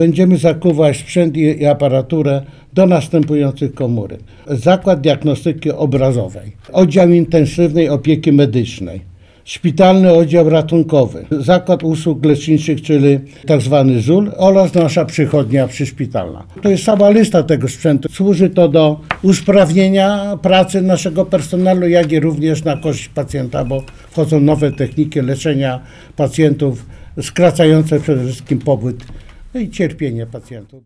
Będziemy zakuwać sprzęt i aparaturę do następujących komórek. Zakład Diagnostyki Obrazowej, Oddział Intensywnej Opieki Medycznej, Szpitalny Oddział Ratunkowy, Zakład Usług Leczniczych, czyli tzw. ZUL oraz nasza przychodnia przyszpitalna. To jest cała lista tego sprzętu. Służy to do usprawnienia pracy naszego personelu, jak i również na korzyść pacjenta, bo wchodzą nowe techniki leczenia pacjentów, skracające przede wszystkim pobyt i cierpienie pacjentów.